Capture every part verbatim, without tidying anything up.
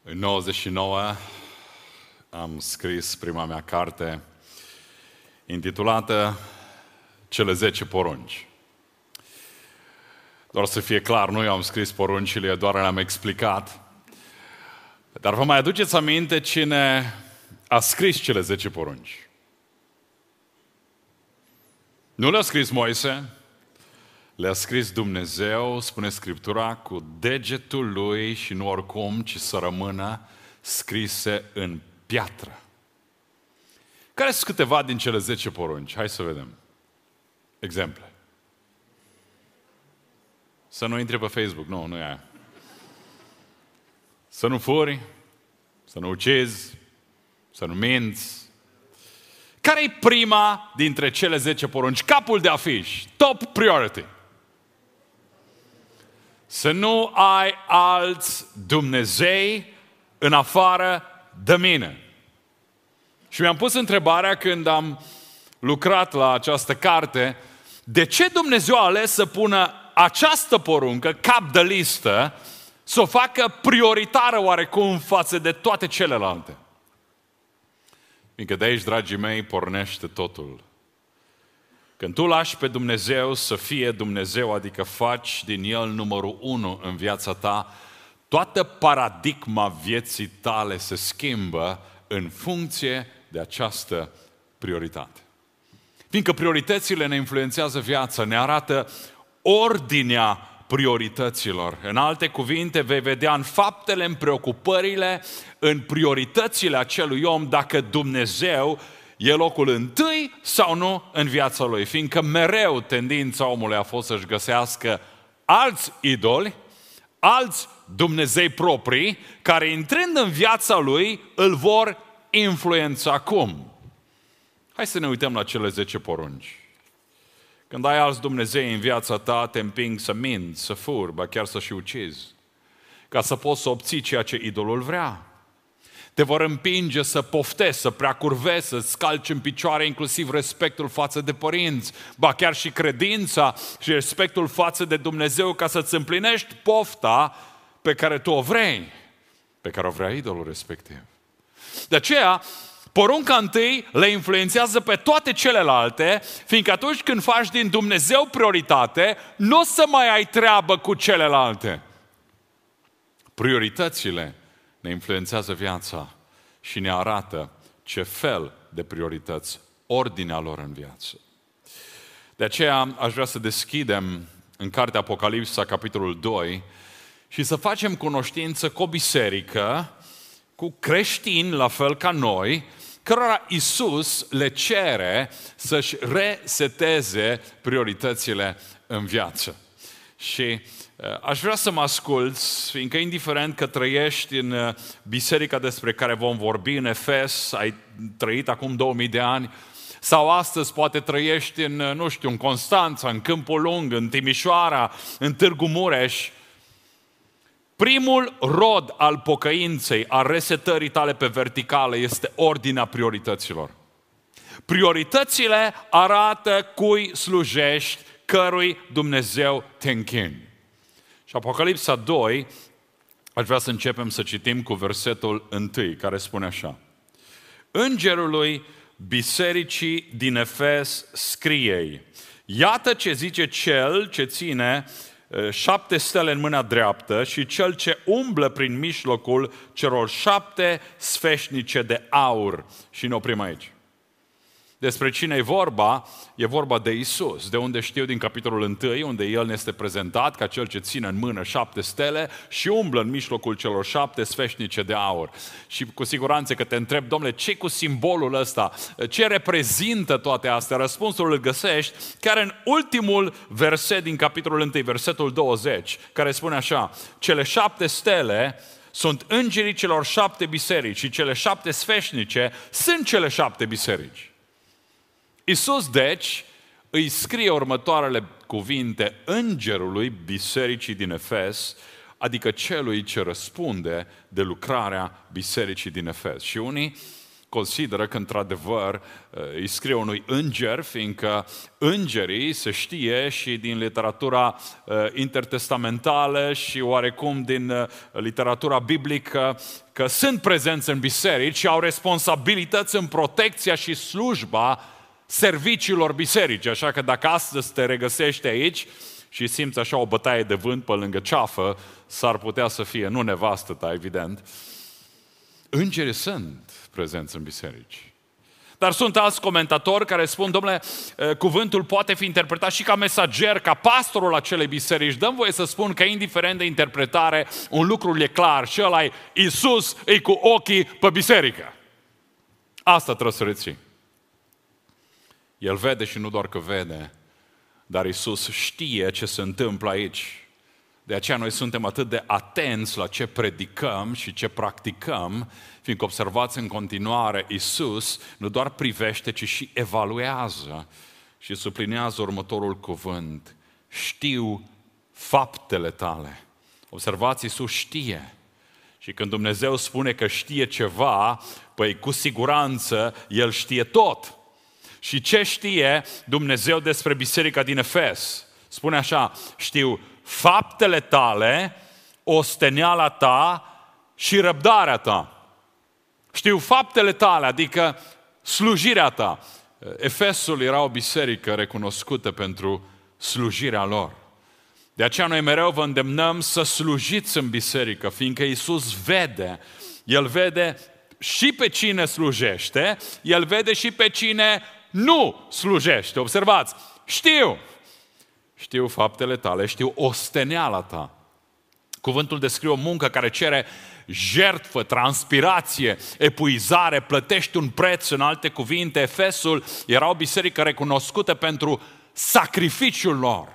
În nouăzeci și nouă am scris prima mea carte intitulată Cele zece porunci. Doar să fie clar, nu eu am scris poruncile, doar le-am explicat. Dar vă mai aduceți aminte cine a scris cele zece porunci? Nu le-a scris Moise, le-a scris Dumnezeu, spune Scriptura, cu degetul lui și nu oricum, ci să rămână scrise în piatră. Care sunt câteva din cele zece porunci? Hai să vedem. Exemple. Să nu intri pe Facebook, nu, nu e aia. Să nu furi, să nu ucizi, să nu minți. Care e prima dintre cele zece porunci? Capul de afiș, top priority. Să nu ai alți Dumnezei în afară de mine. Și mi-am pus întrebarea când am lucrat la această carte, de ce Dumnezeu a ales să pună această poruncă, cap de listă, să o facă prioritară oarecum față de toate celelalte? Fiindcă de aici, dragii mei, pornește totul. Când tu lași pe Dumnezeu să fie Dumnezeu, adică faci din El numărul unu în viața ta, toată paradigma vieții tale se schimbă în funcție de această prioritate. Fiindcă prioritățile ne influențează viața, ne arată ordinea priorităților. În alte cuvinte, vei vedea în faptele, în preocupările, în prioritățile acelui om dacă Dumnezeu e locul întâi sau nu în viața lui. Fiindcă mereu tendința omului a fost să-și găsească alți idoli, alți Dumnezei proprii, care intrând în viața lui îl vor influența. Cum? Hai să ne uităm la cele zece porunci. Când ai alți Dumnezei în viața ta, te împing să minți, să furi, ba chiar să și ucizi, ca să poți să obții ceea ce idolul vrea. Te vor împinge să poftești, să preacurvezi, să-ți calci în picioare inclusiv respectul față de părinți, ba chiar și credința și respectul față de Dumnezeu ca să-ți împlinești pofta pe care tu o vrei, pe care o vrea idolul respectiv. De aceea, porunca întâi le influențează pe toate celelalte, fiindcă atunci când faci din Dumnezeu prioritate, nu o să mai ai treabă cu celelalte. Prioritățile ne influențează viața și ne arată ce fel de priorități, ordinea lor în viață. De aceea aș vrea să deschidem în cartea Apocalipsa, capitolul doi, și să facem cunoștință cu o biserică, cu creștini la fel ca noi, cărora Iisus le cere să-și reseteze prioritățile în viață. Și aș vrea să mă asculți, fiindcă indiferent că trăiești în biserica despre care vom vorbi în Efes, ai trăit acum două mii de ani, sau astăzi poate trăiești în, nu știu, în Constanța, în Câmpul Lung, în Timișoara, în Târgu Mureș, primul rod al pocăinței, al resetării tale pe verticală, este ordinea priorităților. Prioritățile arată cui slujești, cărui Dumnezeu te închini. Și Apocalipsa doi, aș vrea să începem să citim cu versetul unu, care spune așa. Îngerului bisericii din Efes scrie-i: iată ce zice cel ce ține șapte stele în mâna dreaptă și cel ce umblă prin mijlocul celor șapte sfeșnice de aur. Și ne oprim aici. Despre cine e vorba? E vorba de Iisus, de unde știu din capitolul unu, unde El ne este prezentat ca cel ce ține în mână șapte stele și umblă în mijlocul celor șapte sfeșnice de aur. Și cu siguranță că te întreb, domnule, ce cu simbolul ăsta? Ce reprezintă toate astea? Răspunsul îl găsești chiar în ultimul verset din capitolul unu, versetul douăzeci, care spune așa: cele șapte stele sunt îngerii celor șapte biserici și cele șapte sfeșnice sunt cele șapte biserici. Iisus, deci, îi scrie următoarele cuvinte îngerului bisericii din Efes, adică celui ce răspunde de lucrarea bisericii din Efes. Și unii consideră că într-adevăr îi scrie unui înger, fiindcă îngerii se știe și din literatura intertestamentală și oarecum din literatura biblică că sunt prezenți în biserici și au responsabilități în protecția și slujba serviciilor biserici. Așa că dacă astăzi te regăsești aici și simți așa o bătaie de vânt pe lângă ceafă, s-ar putea să fie, nu nevastă ta, evident. Îngerii sunt prezenți în biserici. Dar sunt alți comentatori care spun, domnule, cuvântul poate fi interpretat și ca mesager, ca pastorul acelei biserici. Dăm voie să spun că, indiferent de interpretare, un lucru e clar și ăla e Iisus e cu ochii pe biserică. Asta trebuie să reții. El vede și nu doar că vede, dar Iisus știe ce se întâmplă aici. De aceea noi suntem atât de atenți la ce predicăm și ce practicăm, fiindcă observați în continuare, Iisus nu doar privește, ci și evaluează și sublinează următorul cuvânt. Știu faptele tale. Observați, Iisus știe. Și când Dumnezeu spune că știe ceva, păi cu siguranță El știe tot. Și ce știe Dumnezeu despre biserica din Efes? Spune așa, știu faptele tale, osteneala ta și răbdarea ta. Știu faptele tale, adică slujirea ta. Efesul era o biserică recunoscută pentru slujirea lor. De aceea noi mereu vă îndemnăm să slujiți în biserică, fiindcă Iisus vede. El vede și pe cine slujește, El vede și pe cine nu slujește. Observați, știu. Știu faptele tale, știu osteneala ta. Cuvântul descrie o muncă care cere jertfă, transpirație, epuizare, plătești un preț. În alte cuvinte, Efesul era o biserică recunoscută pentru sacrificiul lor.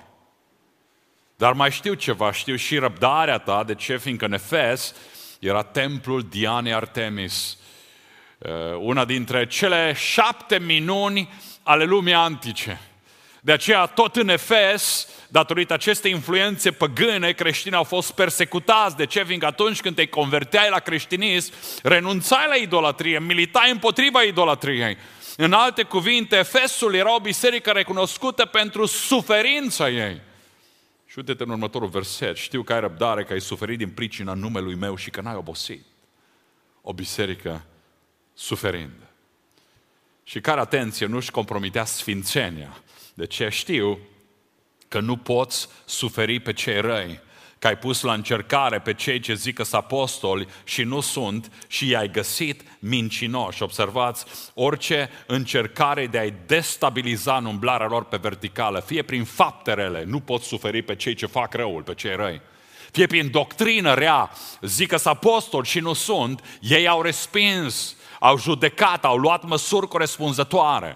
Dar mai știu ceva, știu și răbdarea ta. De ce? Fiindcă în Efes era templul Dianei Artemis, una dintre cele șapte minuni ale lumii antice. De aceea, tot în Efes, datorită acestei influențe păgâne, creștinii au fost persecutați. De ce? Fiindcă atunci când te converteai la creștinism, renunțai la idolatrie, militai împotriva idolatriei. În alte cuvinte, Efesul era o biserică recunoscută pentru suferința ei. Și uite-te în următorul verset. Știu că ai răbdare, că ai suferit din pricina numelui meu și că n-ai obosit. O biserică suferindă. Și care, atenție, nu-și compromitea sfințenia. De ce? Știu că nu poți suferi pe cei răi, că ai pus la încercare pe cei ce zic că sunt apostoli și nu sunt și i-ai găsit mincinoși. Observați, orice încercare de a-i destabiliza în umblarea lor pe verticală, fie prin fapte rele, nu poți suferi pe cei ce fac răul, pe cei răi, fie prin doctrină rea, zic că sunt apostoli și nu sunt, ei au respins, au judecat, au luat măsuri corespunzătoare.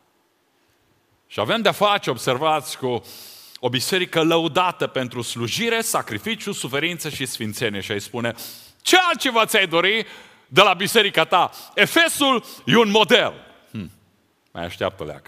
Și avem de-a face, observați, cu o biserică lăudată pentru slujire, sacrificiu, suferință și sfințenie. Și îi spune, ce altceva ți-ai dori de la biserica ta? Efesul e un model. Hm, mai așteaptă leacă.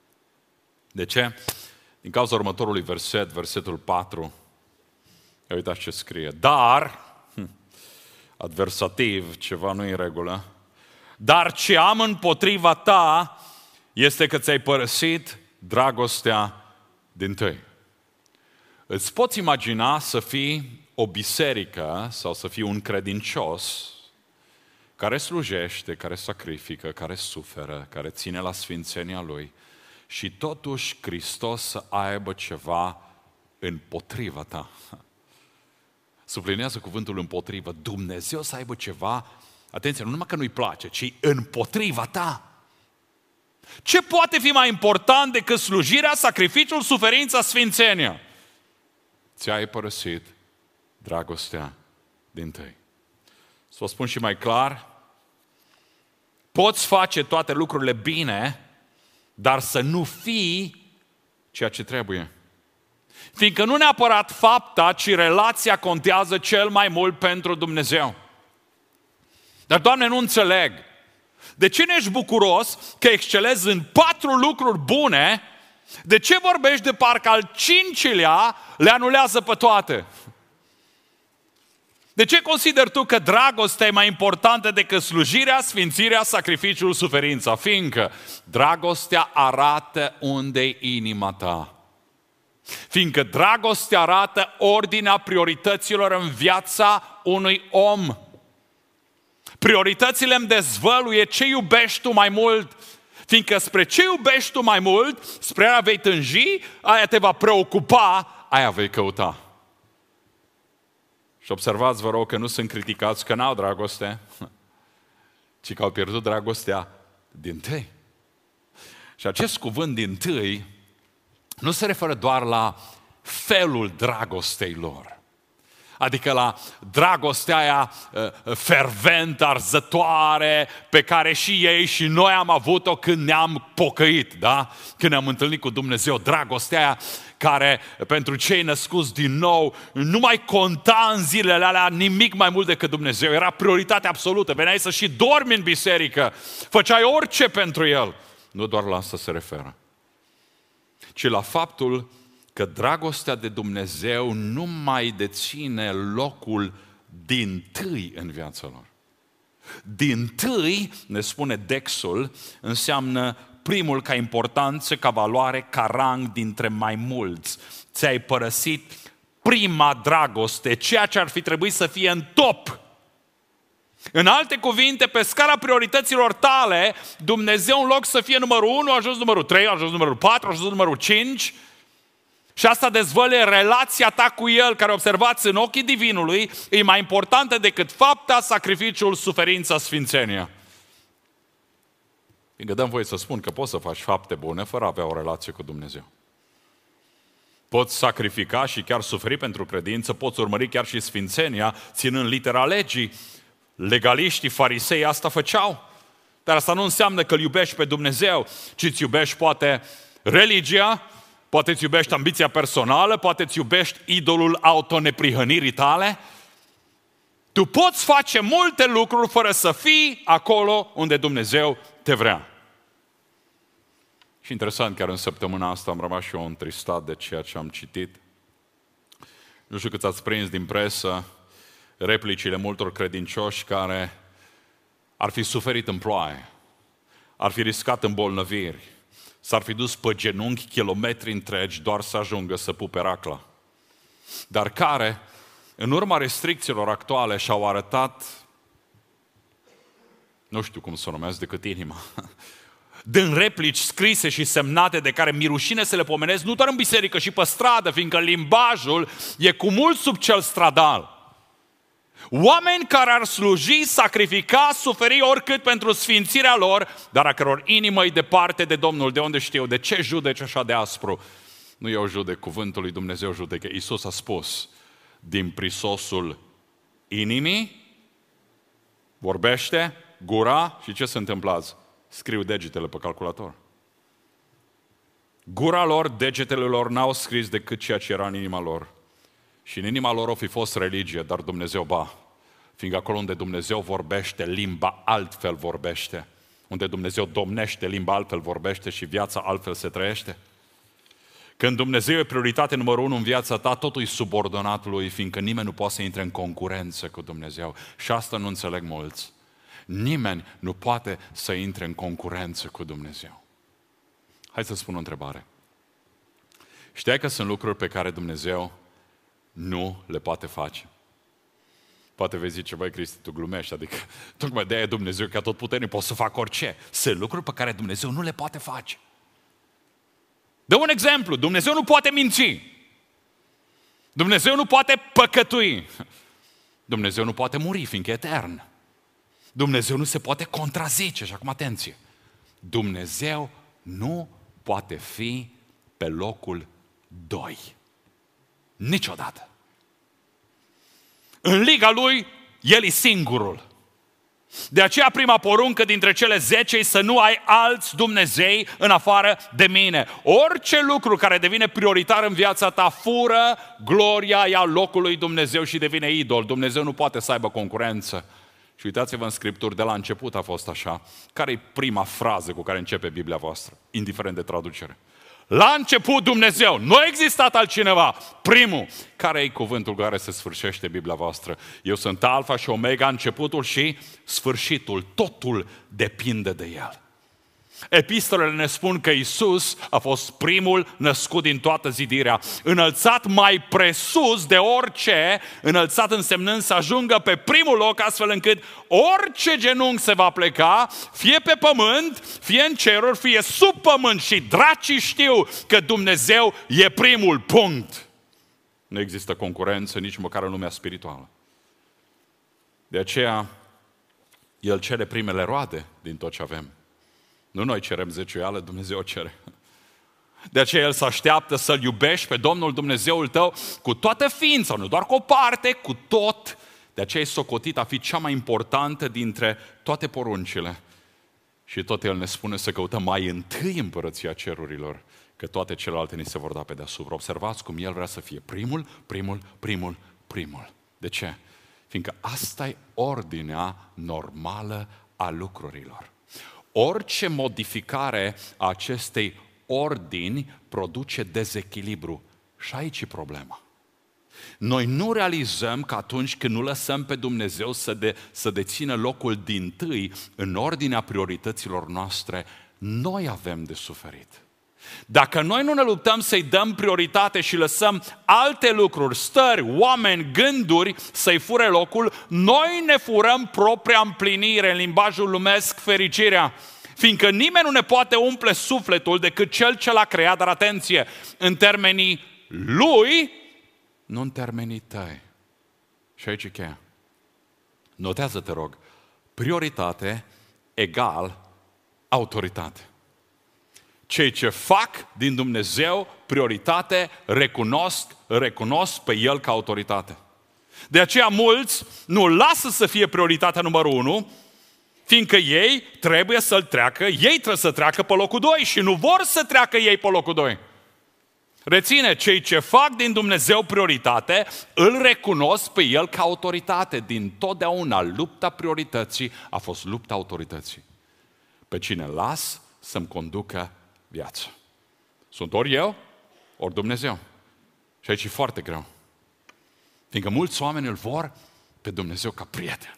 De ce? Din cauza următorului verset, versetul patru. Ia uitați ce scrie. Dar, hm, adversativ, ceva nu e în regulă, dar ce am împotriva ta este că ți-ai părăsit dragostea dintâi. Îți poți imagina să fii o biserică sau să fii un credincios care slujește, care sacrifică, care suferă, care ține la sfințenia Lui și totuși Hristos să aibă ceva împotriva ta. Sublinează cuvântul împotrivă. Dumnezeu să aibă ceva, atenție, nu numai că nu-i place, ci împotriva ta. Ce poate fi mai important decât slujirea, sacrificiul, suferința, sfințenia? Ți-ai părăsit dragostea dintâi. Să vă spun și mai clar, poți face toate lucrurile bine, dar să nu fii ceea ce trebuie. Fiindcă nu neapărat fapta, ci relația contează cel mai mult pentru Dumnezeu. Dar, Doamne, nu înțeleg. De ce nu ești bucuros că excelezi în patru lucruri bune? De ce vorbești de parcă al cincilea le anulează pe toate? De ce consideri tu că dragostea e mai importantă decât slujirea, sfințirea, sacrificiul, suferința? Fiindcă dragostea arată unde-i inima ta. Fiindcă dragostea arată ordinea priorităților în viața unui om. Prioritățile îmi dezvăluie ce iubești tu mai mult. Fiindcă spre ce iubești tu mai mult, spre aia vei tânji, aia te va preocupa, aia vei căuta. Și observați, vă rog, că nu sunt criticați că n-au dragoste, ci că au pierdut dragostea dintâi. Și acest cuvânt dintâi nu se referă doar la felul dragostei lor. Adică la dragostea aia uh, ferventă, arzătoare, pe care și ei și noi am avut-o când ne-am pocăit, da? Când ne-am întâlnit cu Dumnezeu. Dragostea aia care, pentru cei născuți din nou, nu mai conta în zilele alea nimic mai mult decât Dumnezeu. Era prioritatea absolută. Veneai să și dormi în biserică. Făceai orice pentru El. Nu doar la asta se referă, ci la faptul că dragostea de Dumnezeu nu mai deține locul dintâi în viața lor. Dintâi, ne spune Dexul, înseamnă primul ca importanță, ca valoare, ca rang dintre mai mulți. Ți-ai părăsit prima dragoste, ceea ce ar fi trebuit să fie în top. În alte cuvinte, pe scara priorităților tale, Dumnezeu, în loc să fie numărul unu, a ajuns numărul trei, a ajuns numărul patru, a ajuns numărul cinci. Și asta dezvăluie relația ta cu El, care, observați, în ochii divinului, e mai importantă decât fapta, sacrificiul, suferința, sfințenia. Fiindcă dăm voie să spun că poți să faci fapte bune fără a avea o relație cu Dumnezeu. Poți sacrifica și chiar suferi pentru credință, poți urmări chiar și sfințenia, ținând litera legii. Legaliștii, farisei asta făceau. Dar asta nu înseamnă că îl iubești pe Dumnezeu, ci îți iubești poate religia, poate îți iubești ambiția personală, poate îți iubești idolul autoneprihănirii tale. Tu poți face multe lucruri fără să fii acolo unde Dumnezeu te vrea. Și interesant, chiar în săptămâna asta am rămas și eu întristat de ceea ce am citit. Nu știu cât ați prins din presă replicile multor credincioși care ar fi suferit în ploaie, ar fi riscat îmbolnăviri, s-ar fi dus pe genunchi kilometri întregi doar să ajungă să pupe racla. Dar care, în urma restricțiilor actuale, și-au arătat, nu știu cum să o numesc decât inima, din replici scrise și semnate de care mi rușine să le pomenesc, nu doar în biserică, și pe stradă, fiindcă limbajul e cu mult sub cel stradal. Oameni care ar sluji, sacrifica, suferi oricât pentru sfințirea lor, dar a căror inimă e departe de Domnul. De unde știu? De ce judeci așa de aspru? Nu eu judec, cuvântul lui Dumnezeu judecă. Iisus a spus, din prisosul inimii vorbește gura și ce se întâmplă azi? Scriu degetele pe calculator. Gura lor, degetele lor n-au scris decât ceea ce era în inima lor. Și în inima lor o fi fost religie, dar Dumnezeu ba. Fiindcă acolo unde Dumnezeu vorbește, limba altfel vorbește. Unde Dumnezeu domnește, limba altfel vorbește și viața altfel se trăiește. Când Dumnezeu e prioritate numărul unu în viața ta, totul e subordonat lui, fiindcă nimeni nu poate să intre în concurență cu Dumnezeu. Și asta nu înțeleg mulți. Nimeni nu poate să intre în concurență cu Dumnezeu. Hai să spun o întrebare. Știai că sunt lucruri pe care Dumnezeu nu le poate face? Poate vei zice, băi, Cristi, tu glumești, adică tocmai de-aia e Dumnezeu că tot puternic, pot să fac orice. Sunt lucruri pe care Dumnezeu nu le poate face. Dă un exemplu, Dumnezeu nu poate minți. Dumnezeu nu poate păcătui. Dumnezeu nu poate muri, fiindcă e etern. Dumnezeu nu se poate contrazice. Și acum atenție, Dumnezeu nu poate fi pe locul doi. Niciodată. În liga lui, El e singurul. De aceea prima poruncă dintre cele zece e să nu ai alți Dumnezei în afară de mine. Orice lucru care devine prioritar în viața ta fură gloria, ia locul lui Dumnezeu și devine idol. Dumnezeu nu poate să aibă concurență. Și uitați-vă în Scripturi, de la început a fost așa. Care e prima frază cu care începe Biblia voastră, indiferent de traducere? La început Dumnezeu, nu a existat altcineva. Primul, care e cuvântul care se sfârșește Biblia voastră? Eu sunt Alfa și Omega, începutul și sfârșitul. Totul depinde de El. Epistolele ne spun că Iisus a fost primul născut din toată zidirea, înălțat mai presus de orice, înălțat însemnând să ajungă pe primul loc, astfel încât orice genunchi se va pleca, fie pe pământ, fie în ceruri, fie sub pământ, și dracii știu că Dumnezeu e primul, punct. Nu există concurență nici măcar în lumea spirituală. De aceea, El cere primele roade din tot ce avem. Nu noi cerem zeciuială, Dumnezeu o cere. De aceea El se așteaptă să-L iubești pe Domnul Dumnezeul tău cu toată ființa, nu doar cu o parte, cu tot. De aceea e socotit a fi cea mai importantă dintre toate poruncile. Și tot El ne spune să căutăm mai întâi împărăția cerurilor, că toate celelalte ni se vor da pe deasupra. Observați cum El vrea să fie primul, primul, primul, primul. De ce? Fiindcă asta e ordinea normală a lucrurilor. Orice modificare a acestei ordini produce dezechilibru. Și aici e problema. Noi nu realizăm că atunci când nu lăsăm pe Dumnezeu să, de, să dețină locul dintâi în ordinea priorităților noastre, noi avem de suferit. Dacă noi nu ne luptăm să-i dăm prioritate și lăsăm alte lucruri, stări, oameni, gânduri să-i fure locul, noi ne furăm propria împlinire, în limbajul lumesc, fericirea. Fiindcă nimeni nu ne poate umple sufletul decât Cel ce l-a creat, dar atenție, în termenii Lui, nu în termenii tăi. Și aici e cheia. Notează, te rog, prioritate egal autoritate. Cei ce fac din Dumnezeu prioritate recunosc, recunosc pe El ca autoritate. De aceea mulți nu lasă să fie prioritatea numărul unu, fiindcă ei trebuie să-l treacă, ei trebuie să treacă pe locul doi și nu vor să treacă ei pe locul doi. Reține, cei ce fac din Dumnezeu prioritate, îl recunosc pe El ca autoritate. Din totdeauna lupta priorității a fost lupta autorității. Pe cine las să-mi conducă viața. Sunt ori eu, ori Dumnezeu. Și aici e foarte greu. Fiindcă mulți oameni îl vor pe Dumnezeu ca prieten.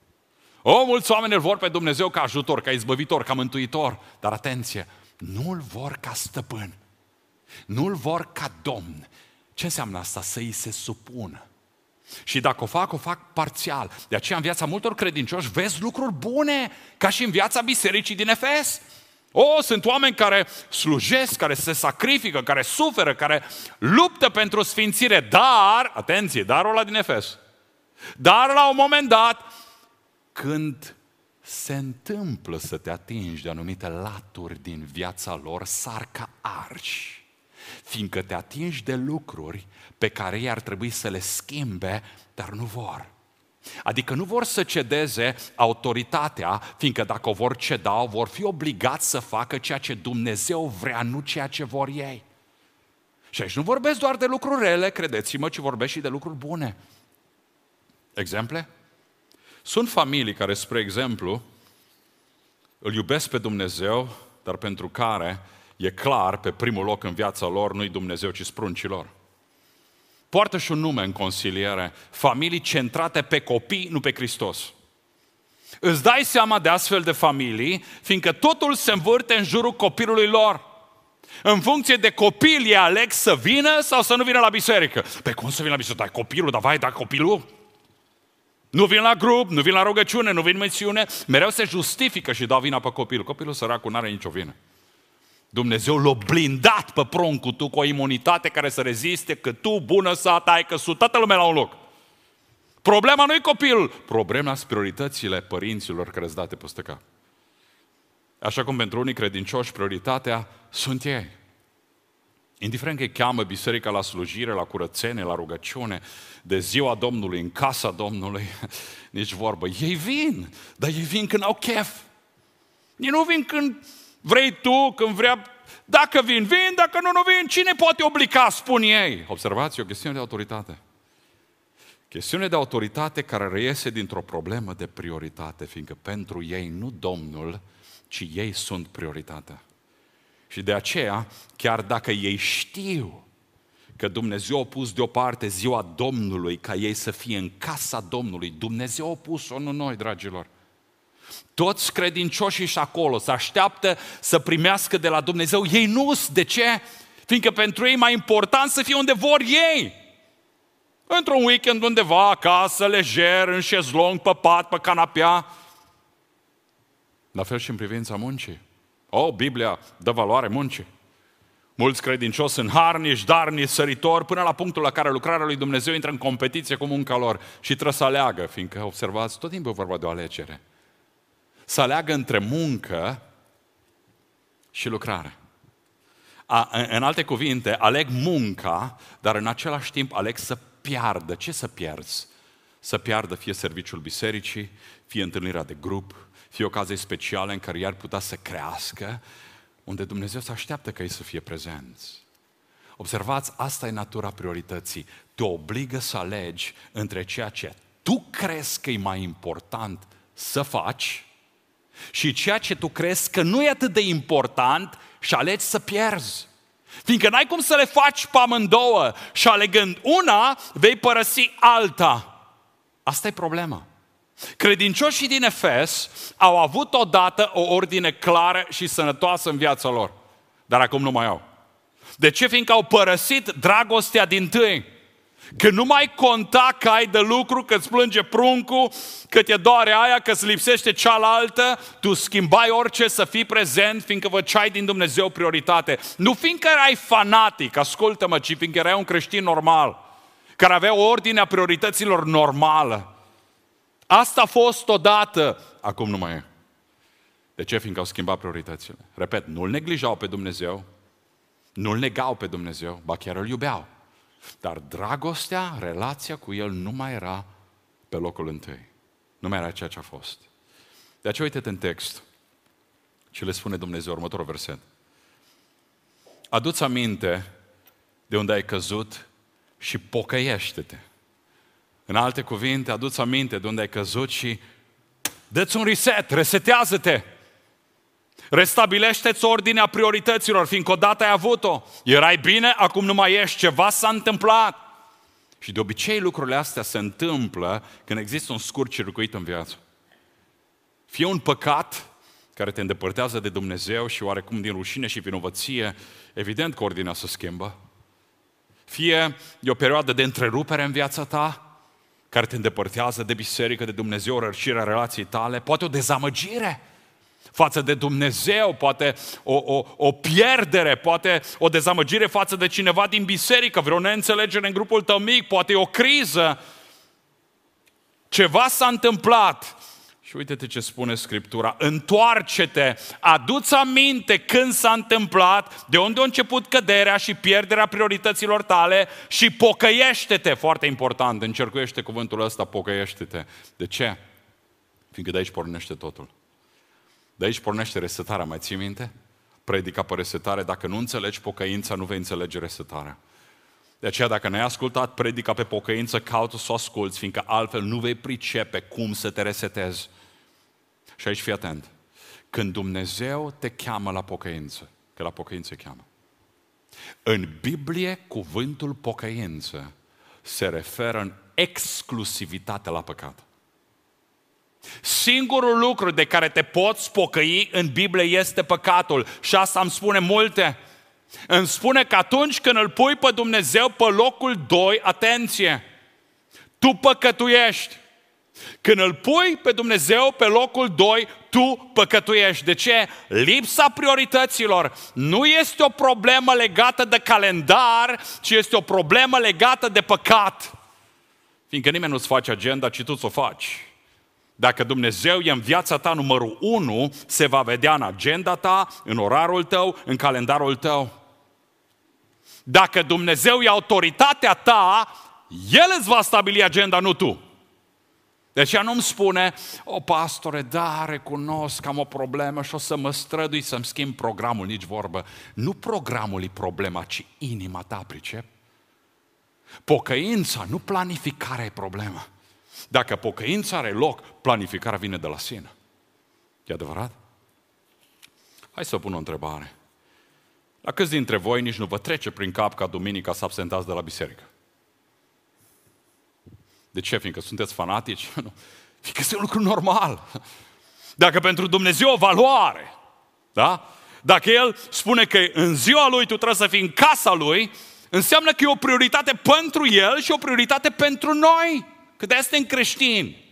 O, mulți oameni îl vor pe Dumnezeu ca ajutor, ca izbăvitor, ca mântuitor. Dar atenție, nu îl vor ca stăpân. Nu îl vor ca domn. Ce înseamnă asta? Să îi se supună. Și dacă o fac, o fac parțial. De aceea în viața multor credincioși vezi lucruri bune, ca și în viața bisericii din Efes. O, sunt oameni care slujesc, care se sacrifică, care suferă, care luptă pentru sfințire, dar, atenție, darul ăla din Efes, dar la un moment dat, când se întâmplă să te atingi de anumite laturi din viața lor, sar ca arci, fiindcă te atingi de lucruri pe care ei ar trebui să le schimbe, dar nu vor. Adică nu vor să cedeze autoritatea, fiindcă dacă o vor ceda, vor fi obligați să facă ceea ce Dumnezeu vrea, nu ceea ce vor ei. Și aici nu vorbesc doar de lucruri rele, credeți-mă, ci vorbesc și de lucruri bune. Exemple? Sunt familii care, spre exemplu, îl iubesc pe Dumnezeu, dar pentru care e clar, pe primul loc în viața lor, nu-i Dumnezeu, ci spruncilor. Poartă și un nume în consiliere, familii centrate pe copii, nu pe Hristos. Îți dai seama de astfel de familii, fiindcă totul se învârte în jurul copilului lor. În funcție de copil, ei aleg să vină sau să nu vină la biserică. Pe cum să vină la biserică? Dai copilul, dar vai, dai copilul? Nu vin la grup, nu vin la rugăciune, nu vin misiune, mereu se justifică și dau vina pe copil. Copilul săracul nu are nicio vină. Dumnezeu l-a blindat pe pruncul tu cu o imunitate care să reziste, că tu, bună sata, ai căsut toată lumea la un loc. Problema nu e copilul, problema sunt prioritățile părinților care îți date peste cap. Așa cum pentru unii credincioși prioritatea sunt ei. Indiferent că îi cheamă biserica la slujire, la curățenie, la rugăciune, de ziua Domnului, în casa Domnului, nici vorbă. Ei vin, dar ei vin când au chef. Ei nu vin când vrei tu, când vrea... Dacă vin, vin, dacă nu, nu vin. Cine poate obliga, spun ei. Observați, e o chestiune de autoritate. Chestiune de autoritate care reiese dintr-o problemă de prioritate, fiindcă pentru ei nu Domnul, ci ei sunt prioritatea. Și de aceea, chiar dacă ei știu că Dumnezeu a pus deoparte ziua Domnului ca ei să fie în casa Domnului, Dumnezeu a pus-o, nu noi, dragilor. Toți credincioșii și acolo se așteaptă să primească de la Dumnezeu. Ei nu-s. De ce? Fiindcă pentru ei mai important să fie unde vor ei. Într-un weekend undeva, acasă, lejer, în șezlong, pe pat, pe canapea. La fel și în privința muncii. O, Biblia dă valoare muncii. Mulți credincioși sunt harnici, darnici, săritori, până la punctul la care lucrarea lui Dumnezeu intră în competiție cu munca lor și trebuie să aleagă, fiindcă, observați, tot timpul e vorba de o alegere. Să aleagă între muncă și lucrare. A, în alte cuvinte, aleg munca, dar în același timp aleg să piardă. Ce să pierzi? Să piardă fie serviciul bisericii, fie întâlnirea de grup, fie ocazie speciale în care i-ar putea să crească, unde Dumnezeu se așteaptă ca ei să fie prezenți. Observați, asta e natura priorității. Te obligă să alegi între ceea ce tu crezi că e mai important să faci și ceea ce tu crezi că nu e atât de important și alegi să pierzi. Fiindcă n-ai cum să le faci pe amândouă și alegând una, vei părăsi alta. Asta e problema. Credincioșii din Efes au avut odată o ordine clară și sănătoasă în viața lor, dar acum nu mai au. De ce? Fiindcă au părăsit dragostea dintâi. Că nu mai conta că ai de lucru, că îți plânge pruncul, că te doare aia, că îți lipsește cealaltă, tu schimbai orice să fii prezent, fiindcă făceai din Dumnezeu prioritate. Nu fiindcă erai fanatic, ascultă-mă, ci fiindcă erai un creștin normal, care avea o ordine a priorităților normală. Asta a fost odată, acum nu mai e. De ce? Fiindcă au schimbat prioritățile. Repet, nu-L neglijau pe Dumnezeu, nu-L negau pe Dumnezeu, ba chiar îl iubeau. Dar dragostea, relația cu El nu mai era pe locul întâi. Nu mai era ceea ce a fost. De aceea uite-te în text ce le spune Dumnezeu, următorul verset. Adu-ți aminte de unde ai căzut și pocăiește-te. În alte cuvinte, adu-ți aminte de unde ai căzut și dă-ți un reset, resetează-te. Restabilește-ți ordinea priorităților, fiindcă odată ai avut-o. Erai bine, acum nu mai ești, ceva s-a întâmplat. Și de obicei lucrurile astea se întâmplă când există un scurt circuit în viață. Fie un păcat care te îndepărtează de Dumnezeu și oarecum din rușine și vinovăție, evident că ordinea se schimbă. Fie e o perioadă de întrerupere în viața ta, care te îndepărtează de biserică, de Dumnezeu, răcirea relației tale, poate o dezamăgire față de Dumnezeu, poate o, o, o pierdere, poate o dezamăgire față de cineva din biserică, vreo neînțelegere în grupul tău mic, poate o criză. Ceva s-a întâmplat. Și uite-te ce spune Scriptura. Întoarce-te, adu-ți aminte când s-a întâmplat, de unde a început căderea și pierderea priorităților tale și pocăiește-te. Foarte important, încercuiește cuvântul ăsta, pocăiește-te. De ce? Fiindcă de aici pornește totul. De aici pornește resetarea, mai ții minte? Predica pe resetare, dacă nu înțelegi pocăința, nu vei înțelege resetarea. De aceea, dacă n-ai ascultat predica pe pocăință, caută să o asculți, fiindcă altfel nu vei pricepe cum să te resetezi. Și aici fii atent. Când Dumnezeu te cheamă la pocăință, că la pocăință cheamă, în Biblie, cuvântul pocăință se referă în exclusivitate la păcat. Singurul lucru de care te poți pocăi în Biblie este păcatul. Și asta îmi spune multe. Îmi spune că atunci când îl pui pe Dumnezeu pe locul doi, atenție, tu păcătuiești. Când îl pui pe Dumnezeu pe locul doi, tu păcătuiești. De ce? Lipsa priorităților nu este o problemă legată de calendar, ci este o problemă legată de păcat. Fiindcă nimeni nu-ți face agenda, ci tu ți-o faci. Dacă Dumnezeu e în viața ta numărul unu, se va vedea în agenda ta, în orarul tău, în calendarul tău. Dacă Dumnezeu e autoritatea ta, El îți va stabili agenda, nu tu. De aceea nu-mi spune, o pastore, da, recunosc că am o problemă și o să mă strădui să-mi schimb programul, nici vorbă. Nu programul e problema, ci inima ta, pricep. Pocăința, nu planificarea e problema. Dacă pocăința are loc, planificarea vine de la sine. E adevărat? Hai să pun o întrebare. La câți dintre voi nici nu vă trece prin cap ca duminica să absentați de la biserică? De ce? Fiindcă sunteți fanatici? Nu. Fiindcă este un lucru normal. Dacă pentru Dumnezeu o valoare, da? Dacă El spune că în ziua Lui tu trebuie să fii în casa Lui, înseamnă că e o prioritate pentru El și o prioritate pentru noi. Că de-aia suntem creștini.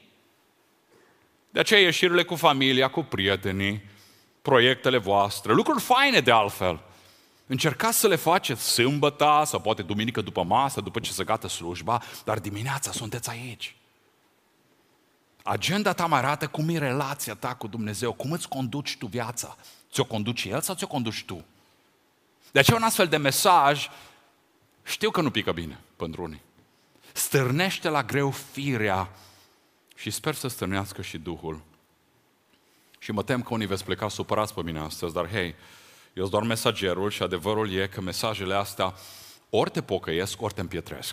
De aceea ieșirile cu familia, cu prietenii, proiectele voastre, lucruri faine de altfel. Încercați să le faceți sâmbătă sau poate duminică după masă, după ce se gata slujba, dar dimineața sunteți aici. Agenda ta mă arată cum e relația ta cu Dumnezeu, cum îți conduci tu viața. Ți-o conduci El sau ți-o conduci tu? De aceea un astfel de mesaj, știu că nu pică bine pentru unii. Stârnește la greu firea și sper să stârnească și Duhul. Și mă tem că unii veți pleca supărați pe mine astăzi, dar hei, eu sunt doar mesagerul și adevărul e că mesajele astea ori te pocăiesc, ori te împietresc.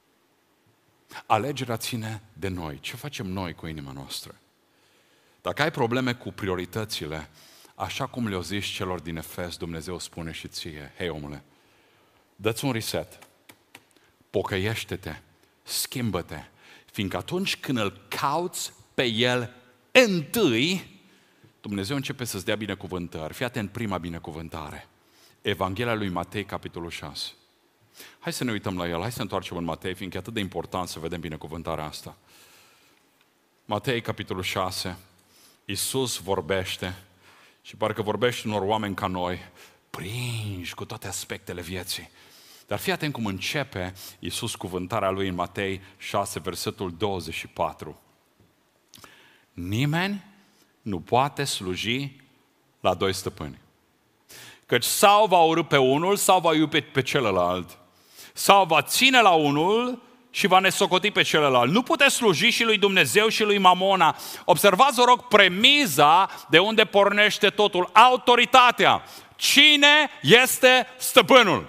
Alegerea ține de noi. Ce facem noi cu inima noastră? Dacă ai probleme cu prioritățile, așa cum le-o zici celor din Efes, Dumnezeu spune și ție, hei omule, dă-ți un reset, pocăiește-te, schimbă-te, fiindcă atunci când îl cauți pe El întâi, Dumnezeu începe să-ți dea binecuvântări. Fii atent, prima binecuvântare. Evanghelia lui Matei, capitolul șase. Hai să ne uităm la el, hai să ne întoarcem în Matei, fiindcă e atât de important să vedem binecuvântarea asta. Matei, capitolul șase, Iisus vorbește și parcă vorbește unor oameni ca noi, prinși cu toate aspectele vieții. Dar fii atent cum începe Iisus cuvântarea lui în Matei șase, versetul douăzeci și patru. Nimeni nu poate sluji la doi stăpâni. Căci sau va urî pe unul, sau va iubi pe celălalt. Sau va ține la unul și va nesocoti pe celălalt. Nu puteți sluji și lui Dumnezeu și lui Mamona. Observați, vă rog, premiza de unde pornește totul. Autoritatea. Cine este stăpânul?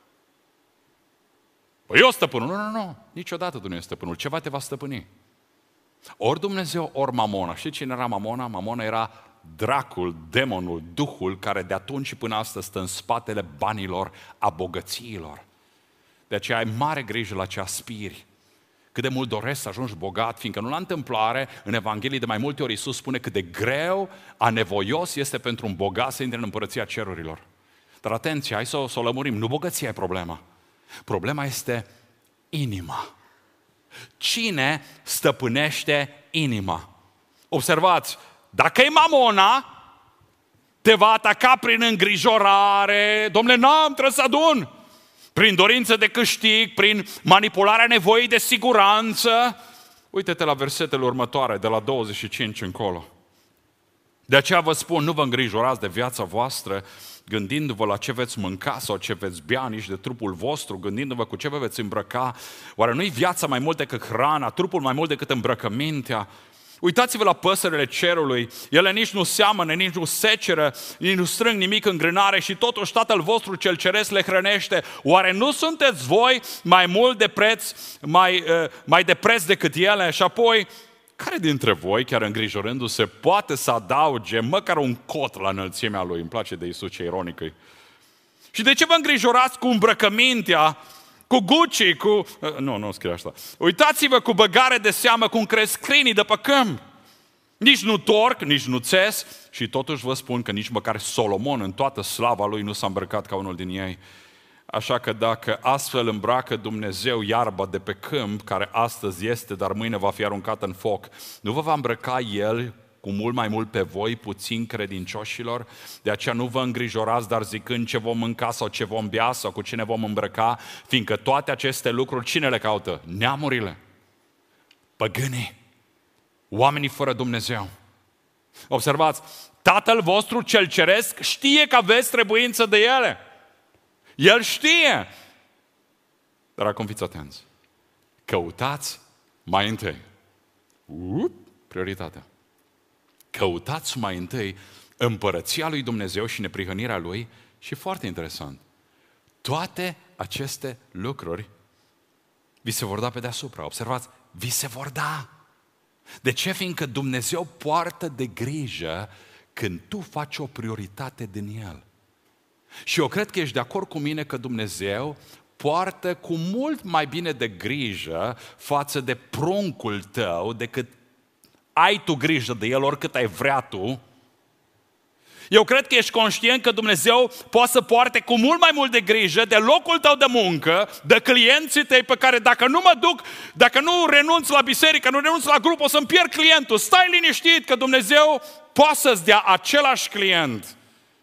Păi eu stăpânul. Nu, nu, nu. Niciodată tu nu ești stăpânul. Ceva te va stăpâni. Ori Dumnezeu, ori Mamona. Știi cine era Mamona? Mamona era dracul, demonul, duhul care de atunci și până astăzi stă în spatele banilor, a bogățiilor. De aceea ai mare grijă la ce aspiri. Cât de mult doresc să ajungi bogat, fiindcă nu la întâmplare, în Evanghelie de mai multe ori Iisus spune cât de greu, anevoios este pentru un bogat să intre în împărăția cerurilor. Dar atenție, hai să o, să o lămurim, nu bogăția e problema. Problema este inima. Cine stăpânește inima? Observați, dacă e Mamona, te va ataca prin îngrijorare, dom'le, n-am, trebuie să adun, prin dorință de câștig, prin manipularea nevoii de siguranță. Uite-te la versetele următoare, de la douăzeci și cinci încolo. De aceea vă spun, nu vă îngrijorați de viața voastră, gândindu-vă la ce veți mânca sau ce veți bea, nici de trupul vostru, gândindu-vă cu ce vă veți îmbrăca. Oare nu-i viața mai mult decât hrana, trupul mai mult decât îmbrăcămintea? Uitați-vă la păsările cerului, ele nici nu seamănă, nici nu seceră, nici nu strâng nimic în grânare și totuși Tatăl vostru cel ceresc le hrănește. Oare nu sunteți voi mai mult de preț, mai, mai de preț decât ele? Și apoi, care dintre voi, chiar îngrijorându-se, poate să adauge măcar un cot la înălțimea lui? Îmi place de Iisus ce ironic e. Și de ce vă îngrijorați cu îmbrăcămintea, cu Gucci, cu... Nu, nu scrie așa. Uitați-vă cu băgare de seamă cum cresc câinii de pe câmp. Nici nu torc, nici nu țes și totuși vă spun că nici măcar Solomon în toată slava lui nu s-a îmbrăcat ca unul din ei. Așa că dacă astfel îmbracă Dumnezeu iarba de pe câmp, care astăzi este, dar mâine va fi aruncată în foc, nu vă va îmbrăca El cu mult mai mult pe voi, puțin credincioșilor? De aceea nu vă îngrijorați, dar zicând ce vom mânca sau ce vom bea sau cu cine vom îmbrăca, fiindcă toate aceste lucruri, cine le caută? Neamurile, păgânii, oamenii fără Dumnezeu. Observați, Tatăl vostru cel ceresc știe că aveți trebuință de ele. El știe. Dar acum fiți atenți. Căutați mai întâi. Up, prioritatea. Căutați mai întâi împărăția lui Dumnezeu și neprihănirea Lui și, foarte interesant, toate aceste lucruri vi se vor da pe deasupra. Observați, vi se vor da. De ce? Fiindcă Dumnezeu poartă de grijă când tu faci o prioritate din El. Și eu cred că ești de acord cu mine că Dumnezeu poartă cu mult mai bine de grijă față de pruncul tău decât ai tu grijă de el oricât ai vrea tu. Eu cred că ești conștient că Dumnezeu poate să poarte cu mult mai mult de grijă de locul tău de muncă, de clienții tăi pe care dacă nu mă duc, dacă nu renunț la biserică, nu renunț la grup, o să-mi pierd clientul. Stai liniștit că Dumnezeu poate să-ți dea același client.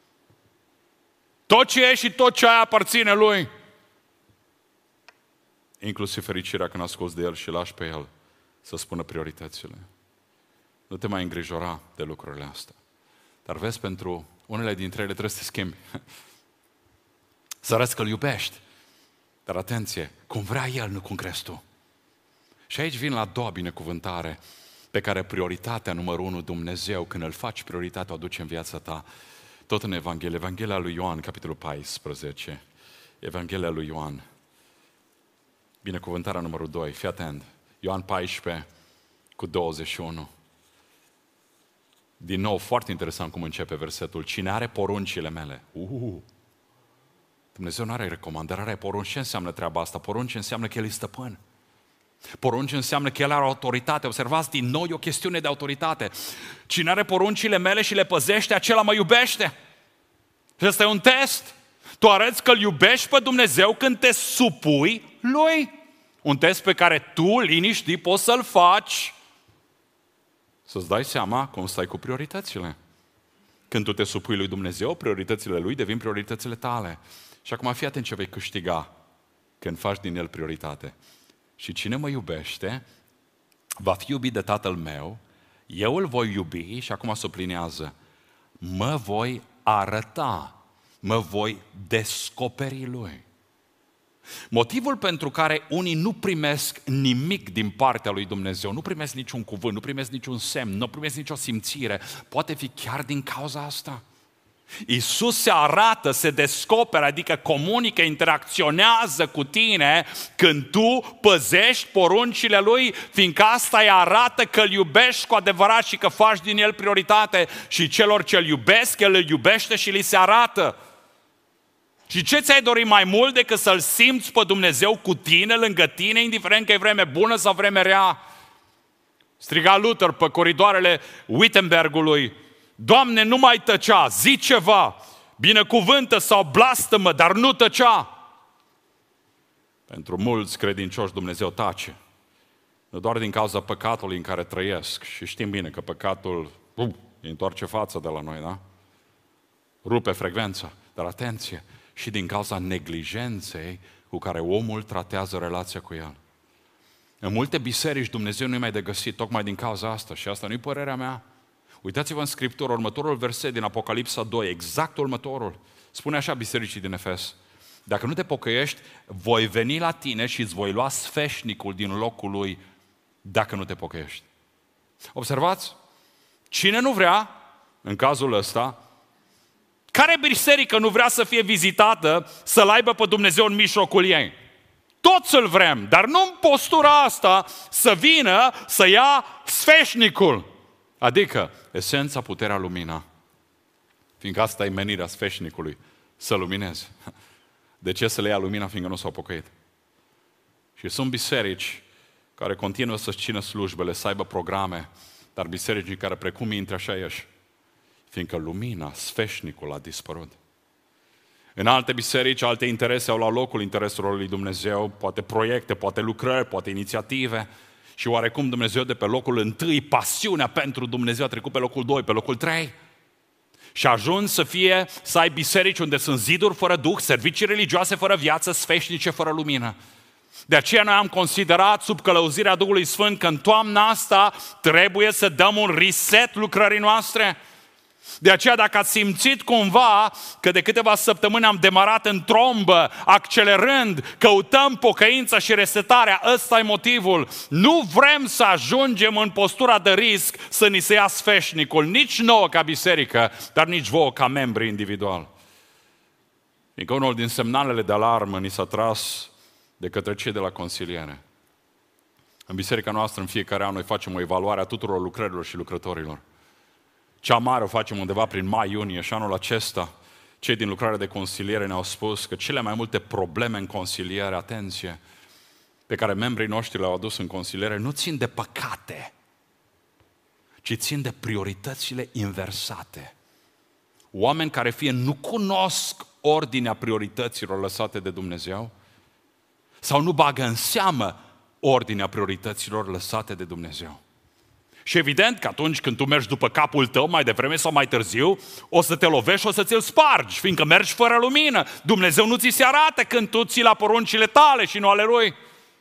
Tot ce e și tot ce ai aparține Lui. Inclusiv fericirea când asculți de El și lași pe El să spună prioritățile. Nu te mai îngrijora de lucrurile astea. Dar vezi, pentru unele dintre ele trebuie să te schimbi. Să arăți că îl iubești. Dar atenție, cum vrea El, nu cum crezi tu. Și aici vin la a doua binecuvântare, pe care prioritatea numărul unu, Dumnezeu, când îl faci prioritatea, o aduce în viața ta. Tot în Evanghelie, Evanghelia lui Ioan, capitolul paisprezece. Evanghelia lui Ioan. Binecuvântarea numărul doi, fii atent. Ioan paisprezece cu douăzeci și unu. Din nou, foarte interesant cum începe versetul. Cine are poruncile mele? Uh, Dumnezeu nu are recomandare, are porunci. Ce înseamnă treaba asta? Porunci înseamnă că El e stăpân. Porunci înseamnă că El are autoritate. Observați, din nou, e o chestiune de autoritate. Cine are poruncile mele și le păzește, acela mă iubește. Și ăsta e un test. Tu arăți că îl iubești pe Dumnezeu când te supui Lui. Un test pe care tu, liniștit, poți să-l faci. Să-ți dai seama cum stai cu prioritățile. Când tu te supui lui Dumnezeu, prioritățile Lui devin prioritățile tale. Și acum fii atent ce vei câștiga când faci din El prioritate. Și cine mă iubește, va fi iubit de Tatăl meu, eu îl voi iubi, și acum sublinează, mă voi arăta, mă voi descoperi Lui. Motivul pentru care unii nu primesc nimic din partea lui Dumnezeu, nu primesc niciun cuvânt, nu primesc niciun semn, nu primesc nicio simțire, poate fi chiar din cauza asta. Iisus se arată, se descoperă, adică comunică, interacționează cu tine când tu păzești poruncile Lui, fiindcă asta îi arată că îl iubești cu adevărat și că faci din El prioritate. Și celor ce îl iubesc, El îl iubește și li se arată. Și ce ți-ai dorit mai mult decât să-L simți pe Dumnezeu cu tine, lângă tine, indiferent că e vreme bună sau vreme rea? Striga Luther pe coridoarele Wittenbergului: Doamne, nu mai tăcea, zi ceva, binecuvântă sau blastămă, dar nu tăcea. Pentru mulți credincioși Dumnezeu tace, nu doar din cauza păcatului în care trăiesc. Și știm bine că păcatul uh, îi întoarce fața de la noi, da? Rupe frecvența, dar atenție, și din cauza neglijenței cu care omul tratează relația cu El. În multe biserici Dumnezeu nu-i mai de găsit tocmai din cauza asta, și asta nu-i părerea mea. Uitați-vă în Scriptură, următorul verset din Apocalipsa doi, exact următorul. Spune așa bisericii din Efes: dacă nu te pocăiești, voi veni la tine și îți voi lua sfeșnicul din locul lui dacă nu te pocăiești. Observați? Cine nu vrea, în cazul ăsta, care biserică nu vrea să fie vizitată, să-L aibă pe Dumnezeu în mijlocul ei? Toți îl vrem, dar nu în postura asta să vină să ia sfeșnicul. Adică esența, puterea, lumina. Fiindcă asta e menirea sfeșnicului, să lumineze. De ce să le ia lumina? Fiindcă nu s-au pocăit. Și sunt biserici care continuă să-și țină slujbele, să aibă programe, dar biserici care precum intre așa ieși. Fiindcă lumina, sfeșnicul a dispărut. În alte biserici, alte interese au luat locul intereselor lui Dumnezeu, poate proiecte, poate lucrări, poate inițiative. Și oarecum Dumnezeu de pe locul întâi, pasiunea pentru Dumnezeu a trecut pe locul doi, pe locul trei. Și a ajuns să fie, să ai biserici unde sunt ziduri fără duh, servicii religioase fără viață, sfeșnice fără lumină. De aceea noi am considerat sub călăuzirea Duhului Sfânt că în toamna asta trebuie să dăm un reset lucrării noastre. De aceea dacă ați simțit cumva că de câteva săptămâni am demarat în trombă, accelerând, căutăm pocăința și resetarea, ăsta e motivul. Nu vrem să ajungem în postura de risc să ni se ia sfeșnicul, nici nouă ca biserică, dar nici vouă ca membri individual. Fiindcă unul din semnalele de alarmă ni s-a tras de către cei de la consiliere. În biserica noastră, în fiecare an, noi facem o evaluare a tuturor lucrărilor și lucrătorilor. Cea mare o facem undeva prin mai-iunie și anul acesta Cei din lucrarea de consiliere ne-au spus că cele mai multe probleme în consiliere, atenție, pe care membrii noștri le-au adus în consiliere, nu țin de păcate, ci țin de prioritățile inversate. Oameni care fie nu cunosc ordinea priorităților lăsate de Dumnezeu sau nu bagă în seamă ordinea priorităților lăsate de Dumnezeu. Și evident că atunci când tu mergi după capul tău, mai devreme sau mai târziu, o să te lovești, o să ți-l spargi, fiindcă mergi fără lumină. Dumnezeu nu ți se arată când tu ții la poruncile tale și nu ale Lui.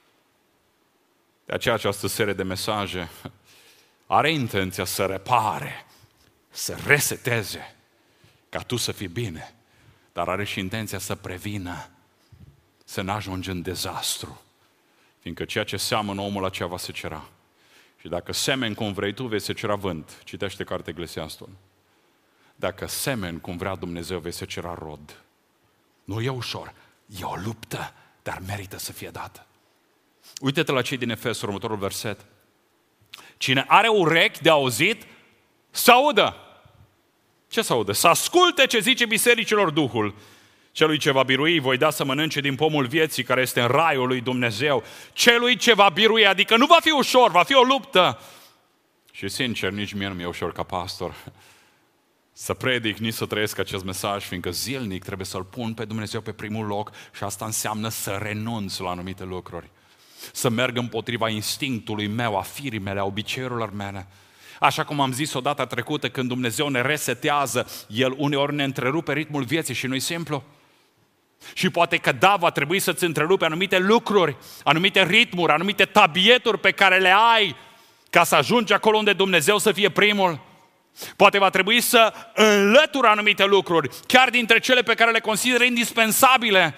De aceea această serie de mesaje are intenția să repare, să reseteze, ca tu să fii bine, dar are și intenția să prevină, să n-ajungi în dezastru, fiindcă ceea ce seamănă omul aceea va secera. Și dacă semeni cum vrei tu, vei secera vânt. Citește cartea Eclesiastul. Dacă semeni cum vrea Dumnezeu, vei secera rod. Nu e ușor, e o luptă, dar merită să fie dată. Uite-te la cei din Efes, următorul verset. Cine are urechi de auzit, să audă. Ce să audă? Să asculte ce zice bisericilor Duhul. Celui ce va birui, voi da să mănânce din pomul vieții care este în raiul lui Dumnezeu. Celui ce va birui, adică nu va fi ușor, va fi o luptă. Și sincer, nici mie nu mi-e ușor ca pastor să predic, nici să trăiesc acest mesaj, fiindcă zilnic trebuie să-L pun pe Dumnezeu pe primul loc și asta înseamnă să renunț la anumite lucruri. Să merg împotriva instinctului meu, a firii mele, a obiceiurilor mele. Așa cum am zis o dată trecută, când Dumnezeu ne resetează, El uneori ne întrerupe ritmul vieții și nu-i simplu. Și poate că da, va trebui să-ți întrerupe anumite lucruri, anumite ritmuri, anumite tabieturi pe care le ai ca să ajungi acolo unde Dumnezeu să fie primul. Poate va trebui să înlături anumite lucruri, chiar dintre cele pe care le consideră indispensabile,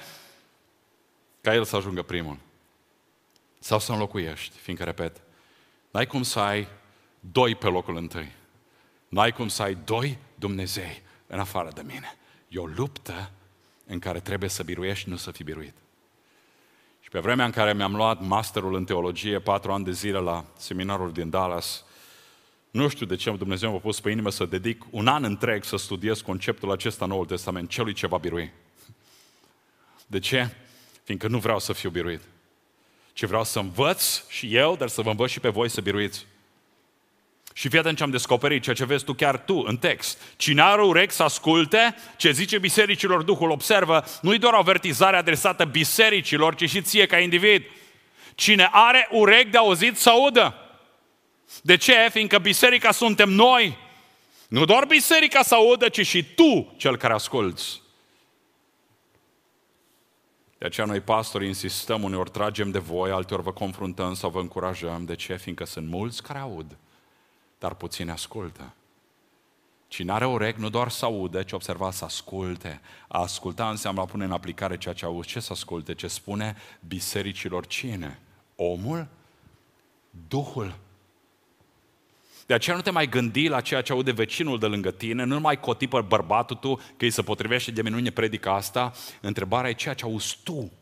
ca El să ajungă primul. Sau să înlocuiești, fiindcă, repet, n-ai cum să ai doi pe locul întâi. N-ai cum să ai doi Dumnezei în afară de mine. E o luptă în care trebuie să biruiești, nu să fii biruit. Și pe vremea în care mi-am luat masterul în teologie, patru ani de zile la seminarul din Dallas, nu știu de ce Dumnezeu m-a pus pe inimă să dedic un an întreg să studiez conceptul acesta Noul Testament, celui ce va birui. De ce? Fiindcă nu vreau să fiu biruit, ci vreau să învăț și eu, dar să vă învăț și pe voi să biruiți. Și fii atent ce am descoperit, ceea ce vezi tu chiar tu în text. Cine are urechi să asculte ce zice bisericilor Duhul, observă, nu-i doar o avertizare adresată bisericilor, ci și ție ca individ. Cine are urechi de auzit să audă. De ce? Fiindcă biserica suntem noi. Nu doar biserica să audă, ci și tu, cel care asculți. De aceea noi pastori insistăm, uneori tragem de voi, alteori vă confruntăm sau vă încurajăm. De ce? Fiindcă sunt mulți care aud, dar puțini ascultă. Cine are urechi, nu doar să audă, ci observa să asculte. A asculta înseamnă a pune în aplicare ceea ce auzi. Ce să asculte? Ce spune bisericilor cine? Omul? Duhul. De aceea nu te mai gândi la ceea ce aude vecinul de lângă tine, nu mai cotipă bărbatul tu că îi se potrivește de minune predica asta. Întrebarea e ceea ce auzi tu.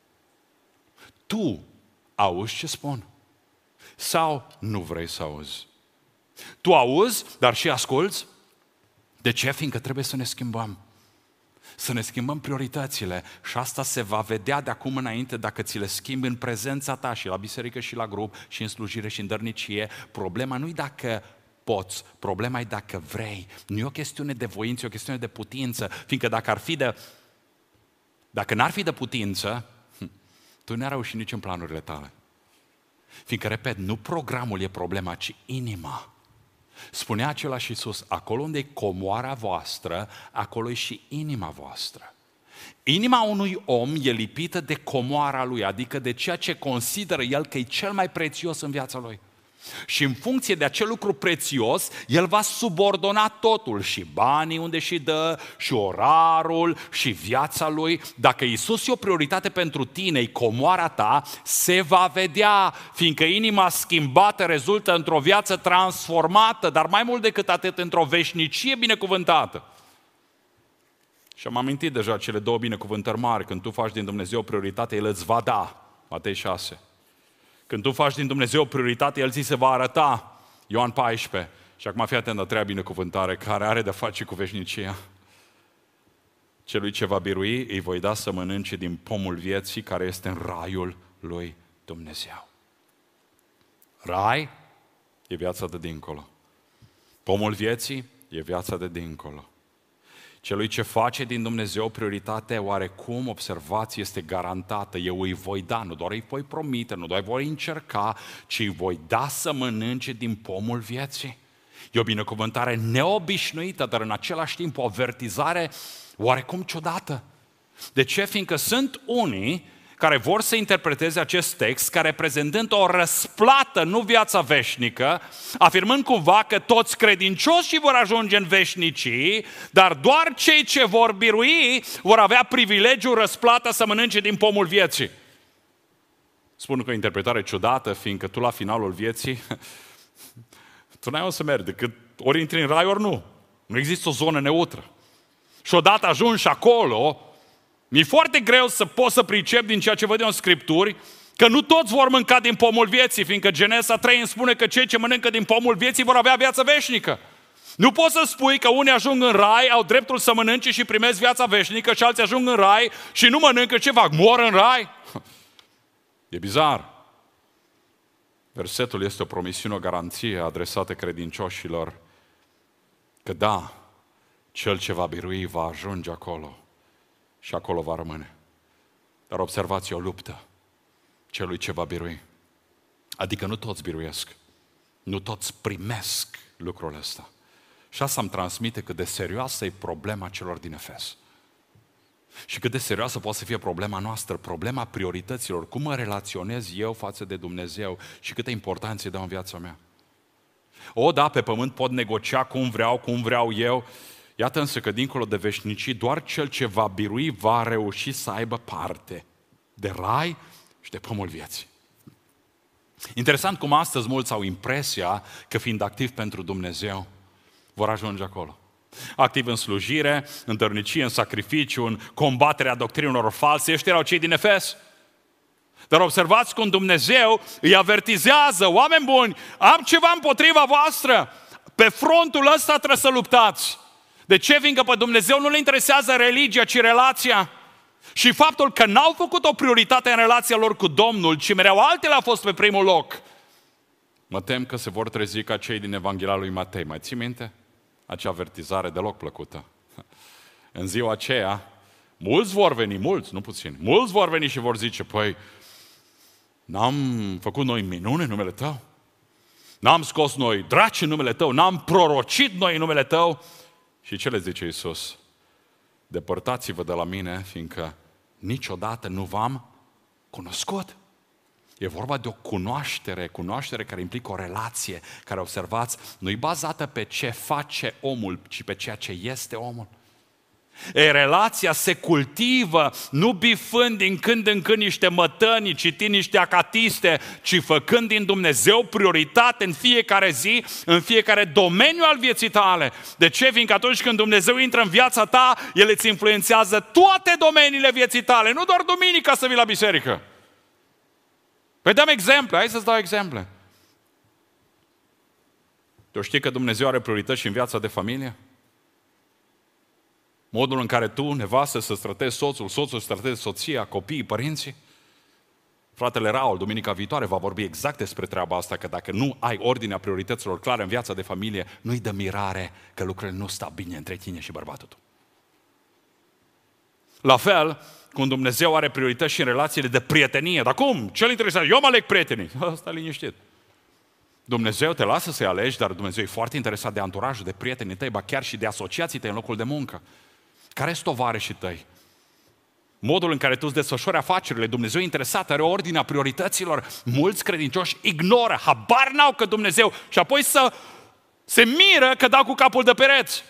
Tu auzi ce spun? Sau nu vrei să auzi? Tu auzi, dar și asculți? De ce? Fiindcă trebuie să ne schimbăm. Să ne schimbăm prioritățile și asta se va vedea de acum înainte dacă ți le schimbi în prezența ta și la biserică și la grup și în slujire și în dărnicie. Problema nu e dacă poți, problema e dacă vrei. Nu e o chestiune de voință, e o chestiune de putință, fiindcă dacă ar fi de dacă n-ar fi de putință, tu n-ai reușit nici în planurile tale. Fiindcă, repet, nu programul e problema, ci inima. Spunea același Iisus, acolo unde e comoara voastră, acolo e și inima voastră. Inima unui om e lipită de comoara lui, adică de ceea ce consideră el că e cel mai prețios în viața lui. Și în funcție de acel lucru prețios, el va subordona totul, și banii unde și dă, și orarul, și viața lui. Dacă Iisus e o prioritate pentru tine, e comoara ta, se va vedea, fiindcă inima schimbată rezultă într-o viață transformată, dar mai mult decât atât, într-o veșnicie binecuvântată. Și am amintit deja cele două binecuvântări mari, când tu faci din Dumnezeu o prioritate, El îți va da, Matei șase. Când tu faci din Dumnezeu o prioritate, El ți se va arăta, Ioan paisprezece. Și acum fii atent la treia binecuvântare care are de-a face cu veșnicia. Celui ce va birui îi voi da să mănânce din pomul vieții care este în raiul lui Dumnezeu. Rai e viața de dincolo. Pomul vieții e viața de dincolo. Celui ce face din Dumnezeu prioritate, oarecum, observați, este garantată. Eu îi voi da, nu doar îi voi promite, nu doar îi voi încerca, ci îi voi da să mănânce din pomul vieții. E o binecuvântare neobișnuită, dar în același timp o avertizare oarecum ciudată. De ce? Fiindcă sunt unii care vor să interpreteze acest text ca reprezentând o răsplată, nu viața veșnică, afirmând cumva că toți credincioșii vor ajunge în veșnicii, dar doar cei ce vor birui vor avea privilegiul răsplată să mănânce din pomul vieții. Spun că o interpretare ciudată, fiindcă tu la finalul vieții, tu n-ai o să mergi decât ori intri în rai, ori nu. Nu există o zonă neutră. Și odată ajungi acolo, mi-e foarte greu să pot să pricep din ceea ce văd eu în Scripturi, că nu toți vor mânca din pomul vieții, fiindcă Genesa trei îmi spune că cei ce mănâncă din pomul vieții vor avea viață veșnică. Nu poți să spui că unii ajung în rai, au dreptul să mănânce și primesc viața veșnică și alții ajung în rai și nu mănâncă, ce fac? Mor în rai? E bizar. Versetul este o promisiune, o garanție adresată credincioșilor că da, cel ce va birui va ajunge acolo și acolo va rămâne. Dar observați, o luptă celui ce va birui. Adică nu toți biruiesc, nu toți primesc lucrul ăsta. Și asta îmi transmite cât de serioasă e problema celor din Efes. Și cât de serioasă poate să fie problema noastră, problema priorităților, cum mă relaționez eu față de Dumnezeu și câtă importanță îi dau în viața mea. O, da, pe pământ pot negocia cum vreau, cum vreau eu. Iată însă că dincolo de veșnicii, doar cel ce va birui va reuși să aibă parte de rai și de pomul vieții. Interesant cum astăzi mulți au impresia că fiind activi pentru Dumnezeu, vor ajunge acolo. Activ în slujire, în dărnicie, în sacrificiu, în combaterea doctrinelor false. Ăștia erau cei din Efes. Dar observați cum Dumnezeu îi avertizează, oameni buni, am ceva împotriva voastră. Pe frontul ăsta trebuie să luptați. De ce? Fiindcă pe Dumnezeu nu le interesează religia, ci relația. Și faptul că n-au făcut o prioritate în relația lor cu Domnul, ci mereu altele a fost pe primul loc. Mă tem că se vor trezi ca cei din Evanghelia lui Matei. Mai ții minte? Acea avertizare deloc plăcută. În ziua aceea, mulți vor veni, mulți, nu puțini, mulți vor veni și vor zice, păi, n-am făcut noi minune în numele Tău? N-am scos noi draci în numele Tău? N-am prorocit noi în numele Tău? Și ce le zice Iisus? Depărtați-vă de la mine, fiindcă niciodată nu v-am cunoscut. E vorba de o cunoaștere, cunoaștere care implică o relație, care, observați, nu e bazată pe ce face omul, ci pe ceea ce este omul. E, relația se cultivă, nu bifând din când în când niște mătănii, citind niște acatiste, ci făcând din Dumnezeu prioritate în fiecare zi, în fiecare domeniu al vieții tale. De ce? Fiindcă atunci când Dumnezeu intră în viața ta, El îți influențează toate domeniile vieții tale, nu doar duminica să vii la biserică. Păi dăm exemple, hai să-ți dau exemple. Tu știi că Dumnezeu are priorități și în viața de familie? Modul în care tu, nevastă, să-ți tratezi soțul, soțul să tratezi soția, copiii, părinții? Fratele Raul, duminica viitoare, va vorbi exact despre treaba asta, că dacă nu ai ordinea priorităților clare în viața de familie, nu-i dă mirare că lucrurile nu stau bine între tine și bărbatul tău. La fel, cum Dumnezeu are priorități și în relațiile de prietenie. Dar cum? Ce-l interesează? Eu mă aleg prietenii. Asta liniștit. Dumnezeu te lasă să-i alegi, dar Dumnezeu e foarte interesat de anturajul, de prietenii tăi, ba chiar și de asociații tăi în locul de muncă. Care sunt tovarășii tăi? Modul în care tu îți desfășori afacerile, Dumnezeu e interesat, are ordinea priorităților. Mulți credincioși ignoră, habar n-au că Dumnezeu, și apoi să se miră că dau cu capul de pereți.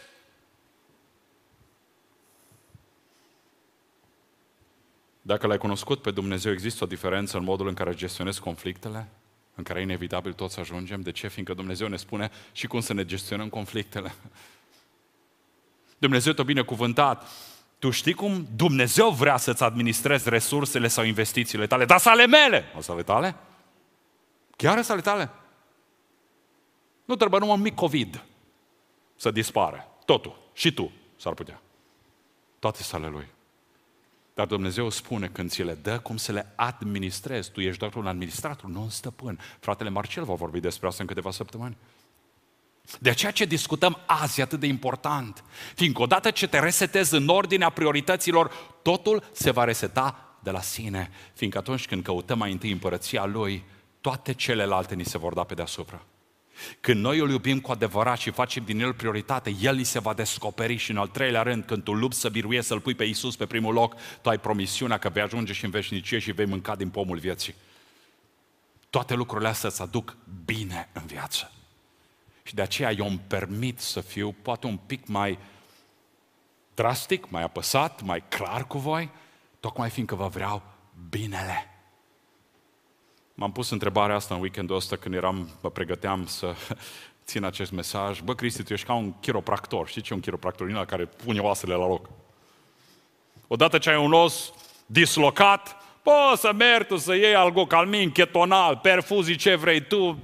Dacă l-ai cunoscut pe Dumnezeu, există o diferență în modul în care gestionezi conflictele, în care inevitabil toți ajungem. De ce? Fiindcă Dumnezeu ne spune și cum să ne gestionăm conflictele. Dumnezeu te-a binecuvântat. Tu știi cum Dumnezeu vrea să-ți administrezi resursele sau investițiile tale, dar să ale mele. O să ale tale? Chiar să ale tale? Nu trebuie numai un mic COVID să dispară. Totul. Și tu s-ar putea. toate sale Lui. Dar Dumnezeu spune când ți le dă, cum să le administrezi. Tu ești doar un administrator, nu un stăpân. Fratele Marcel va vorbi despre asta în câteva săptămâni. De aceea ce discutăm azi e atât de important. Fiindcă odată ce te resetezi în ordinea priorităților, totul se va reseta de la sine. Fiindcă atunci când căutăm mai întâi împărăția Lui, toate celelalte ni se vor da pe deasupra. Când noi îl iubim cu adevărat și facem din El prioritate, El ni se va descoperi și în al treilea rând, când tu lupți să biruiești, să-L pui pe Iisus pe primul loc, tu ai promisiunea că vei ajunge și în veșnicie și vei mânca din pomul vieții. Toate lucrurile astea îți aduc bine în viață. Și de aceea eu îmi permit să fiu poate un pic mai drastic, mai apăsat, mai clar cu voi, tocmai fiindcă vă vreau binele. M-am pus întrebarea asta în weekendul ăsta când eram, mă pregăteam să țin acest mesaj. Bă, Cristi, tu ești ca un chiropractor. Știi ce e un chiropractor? Din ăla care pune oasele la loc. Odată ce ai un os dislocat, poți să mergi tu să iei algocalmin, ketonal, perfuzii, ce vrei tu.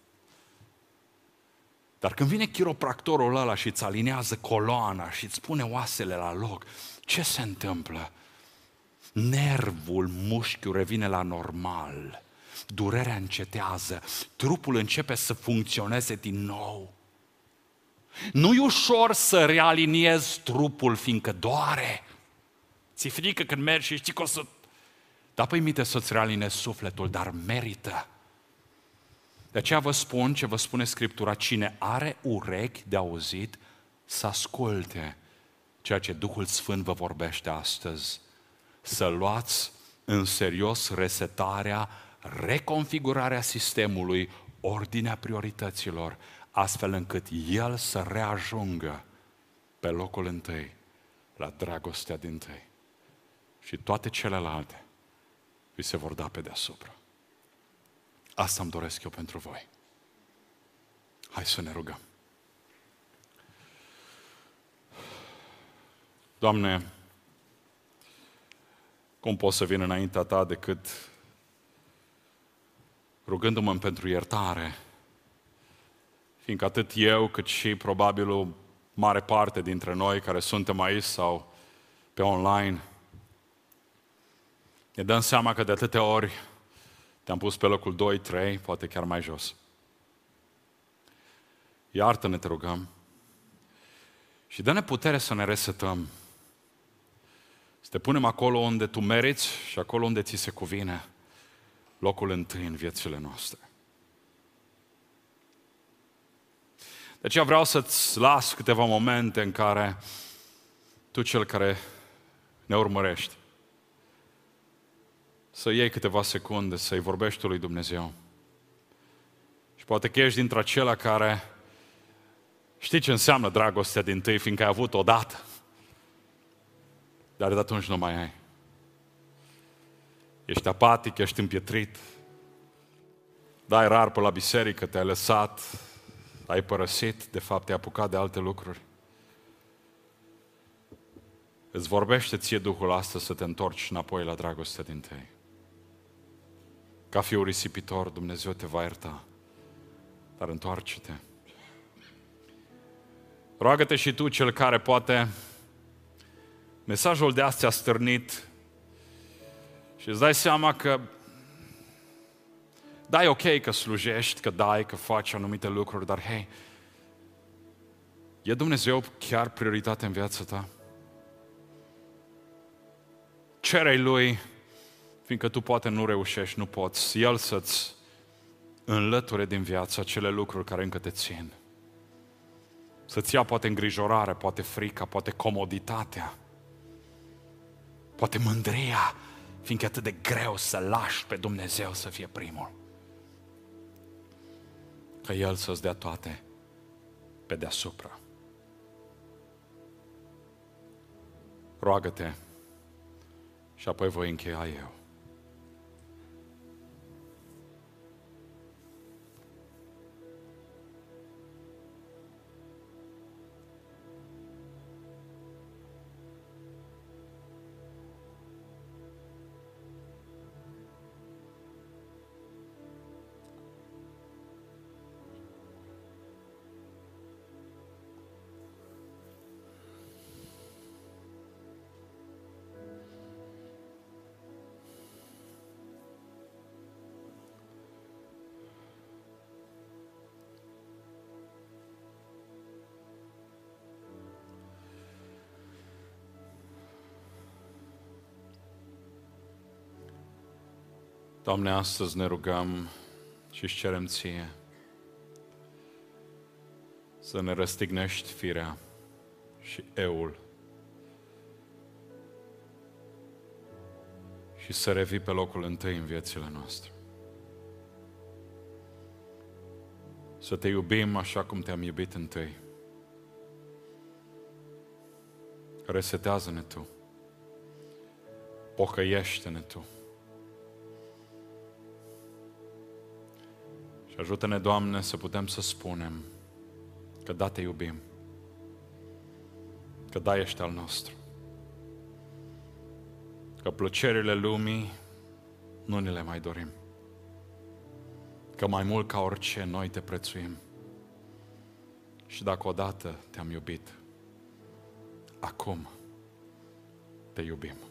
Dar când vine chiropractorul ăla și îți alinează coloana și îți pune oasele la loc, ce se întâmplă? Nervul, mușchiul revine la normal. Durerea încetează, trupul începe să funcționeze din nou. Nu-i ușor să realiniezi trupul, fiindcă doare. Ți-e frică când mergi și știi că o să... Dar păi minte să-ți realinezi sufletul, dar merită. De aceea vă spun ce vă spune Scriptura, cine are urechi de auzit, să asculte ceea ce Duhul Sfânt vă vorbește astăzi. Să luați în serios resetarea, reconfigurarea sistemului, ordinea priorităților, astfel încât el să reajungă pe locul întâi, la dragostea dintâi. Și toate celelalte vi se vor da pe deasupra. Asta îmi doresc eu pentru voi. Hai să ne rugăm. Doamne, cum pot să vin înaintea Ta decât rugându-mă pentru iertare, fiindcă atât eu, cât și probabil o mare parte dintre noi care suntem aici sau pe online, ne dăm seama că de atâtea ori te-am pus pe locul doi, trei, poate chiar mai jos. Iartă-ne, te rugăm, și dă-ne putere să ne resetăm, să te punem acolo unde Tu meriți și acolo unde Ți se cuvine, locul întâi în viețile noastre. De aceea vreau să-ți las câteva momente în care Tu, Cel care ne urmărești, să iei câteva secunde, să-i vorbești lui Dumnezeu. Și poate că ești dintre acelea care știi ce înseamnă dragostea dintâi, fiindcă ai avut odată, dar de atunci nu mai ai. Ești apatic, ești împietrit, dai rar pe la biserică, te-ai lăsat, ai părăsit, de fapt te-ai apucat de alte lucruri. Îți vorbește ție Duhul astăzi să te întorci înapoi la dragostea dintâi. Ca fiul risipitor, Dumnezeu te va ierta, dar întoarce-te. Roagă-te și tu, cel care poate mesajul de astăzi a stârnit și îți dai seama că da, e ok că slujești, că dai, că faci anumite lucruri, dar hei, e Dumnezeu chiar prioritate în viața ta? Cere-i Lui, fiindcă tu poate nu reușești, nu poți, El să-ți înlăture din viață acele lucruri care încă te țin. Să-ți ia poate îngrijorarea, poate frica, poate comoditatea, poate mândria, fiindcă e atât de greu să lași pe Dumnezeu să fie primul. Că El să-ți dea toate pe deasupra. Roagă-te și apoi voi încheia eu. Doamne, astăzi ne rugăm și îți cerem Ție să ne răstignești firea și eul și să revii pe locul întâi în viețile noastre. Să te iubim așa cum te-am iubit întâi. Resetează-ne Tu. Pocăiește-ne Tu. Și ajută-ne, Doamne, să putem să spunem că da, Te iubim. Că da, ești al nostru. Că plăcerile lumii nu ne le mai dorim. Că mai mult ca orice noi Te prețuim. Și dacă odată Te-am iubit, acum Te iubim.